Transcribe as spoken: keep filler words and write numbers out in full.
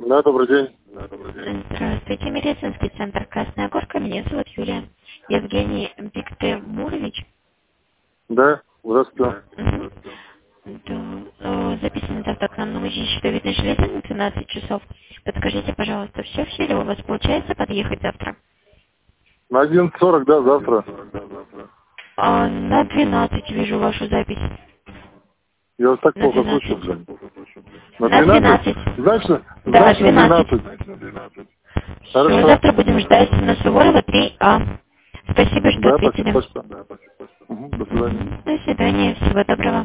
Да, добрый день. Здравствуйте, медицинский центр «Красная горка». Меня зовут Юлия. Евгений Биктемурович. Да, здравствуйте. Мгм. Да, э, записан завтра к нам на УЗИ щитовидной железы на двенадцать часов. Подскажите, пожалуйста, все в силе у вас получается подъехать завтра? На одиннадцать сорок, да, завтра. А, на двенадцать вижу вашу запись. Я вас так На плохо двенадцать. слышу, блин. На На двенадцать? двенадцать. Значит, Да, значит на двенадцать. двенадцать. Все, Хорошо. завтра будем ждать на Суворова три А. Спасибо, что Да, спасибо, ответили. спасибо. Мгм, до свидания. Мгм. До свидания, всего доброго.